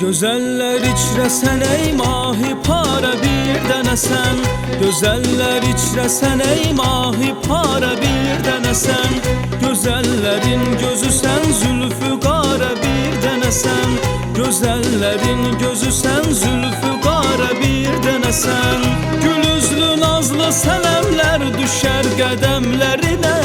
Gözeller içresen ey mahi para bir denesen. Gözeller içresen ey mahi para bir denesen. Gözellerin gözü sen zülfü kara bir denesen. Gözellerin gözü sen zülfü kara bir denesen. Gül üzlü nazlı senemler düşer qədəmlərine.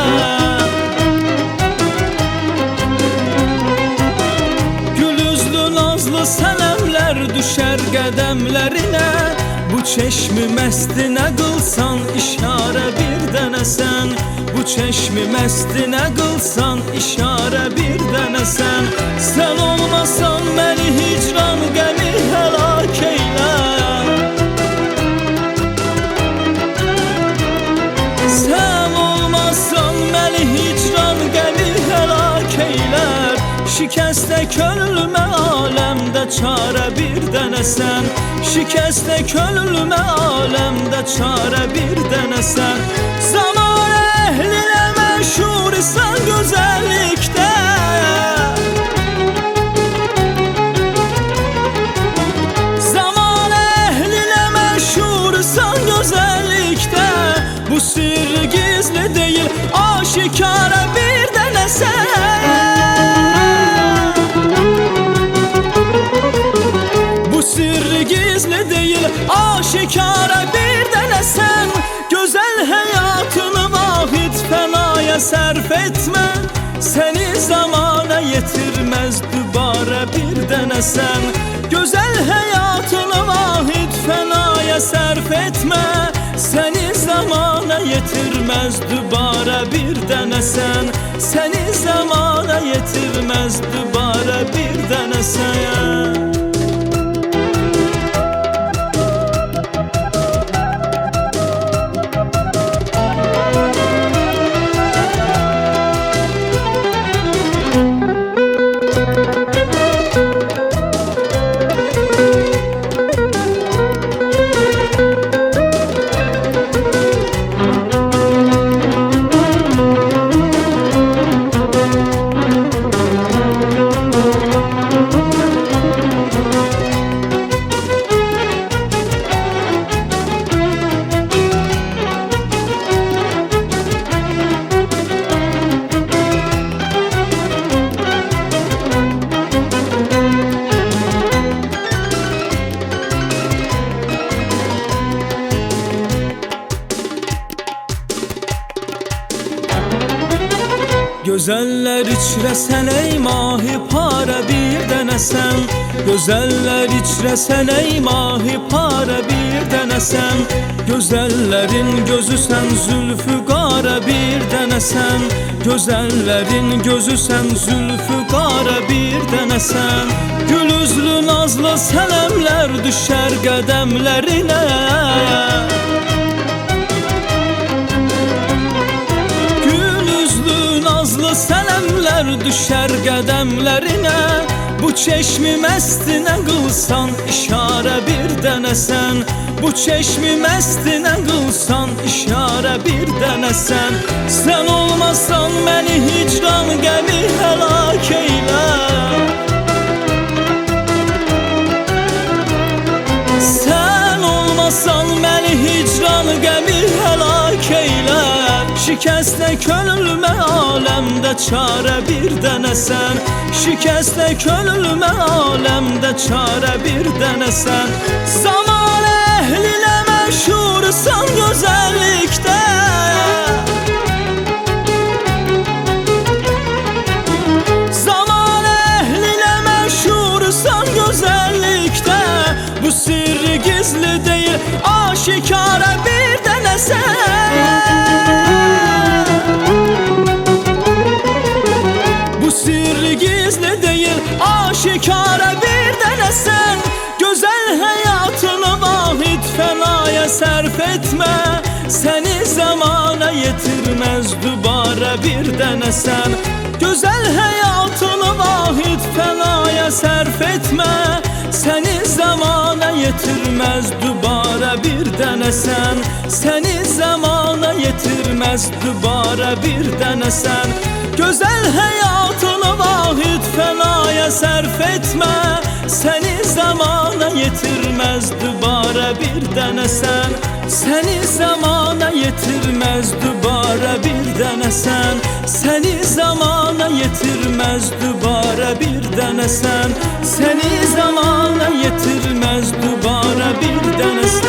Senemler düşer qədəmlərine. Bu çeşmi mestinə qılsan işarə bir dənəsən. Bu çeşmi mestinə qılsan işarə bir dənəsən. Sen olmasan məni hicran qəmi həlak eylə. Sen olmasan məni hicran qəmi həlak eylər. Şikəstə könlümə aləmdə çarə bir dənəsən. Şikəstə könlümə aləmdə çarə bir dənəsən. Zaman əhlinə məşhur isən gözəllikdə. Zaman əhlinə məşhur isən gözəllikdə. Bu sir gizli deyil, aşikara bir dənəsən. Gizli değil, aşikara bir denesen. Güzel hayatını vahid fenaya sərf etme. Seni zamana yetirmez dübara bir denesen. Güzel hayatını vahid fenaya sərf etme. Seni zamana yetirmez dübara bir denesen. Seni zamana yetirmez dübara bir denesen. Gözeller içresen ey mahi para bir denesen. Gözeller içresen ey mahi para bir denesen. Gözellerin gözü sen zülfü kara bir denesen. Gözellerin gözü sen zülfü kara bir denesen. Gül üzlü nazlı senemler düşer qədəmlərine. Senemler düşer qədəmlərine. Bu çeşmi mestinə qılsan işarə bir dənəsən. Bu çeşmi mestinə qılsan işarə bir dənəsən. Sen olmasan məni hicran qəmi həlak eylə. Sen olmasan məni hicran qəmi həlak eylə. Şikəstə könlümə aləmdə çarə bir dənəsən. Şikəstə könlümə aləmdə çarə bir dənəsən. Zaman əhlinə məşhursan gözəllikdə. Zaman əhlinə məşhursan gözəllikdə. Bu sirri gizli deyil, aşikara bir dənəsən. Gizli değil, aşikara bir denesen. Güzel hayatını vahid fenaya sərf etme. Seni zamana yetirmez dübara bir denesen. Güzel hayatını vahid fenaya sərf etme. Seni zamana yetirmez dübara bir denesen. Seni zamana yetirmez dübara bir denesen. Güzel hayatını vahid fenaya sərf etme. səni zamana yetirməz dübarə bir dənə sən. Səni zamana yetirməz dübarə bir dənə sən. Səni zamana yetirməz dübarə bir dənə sən. Səni zamana yetirməz dübarə bir dənə sən.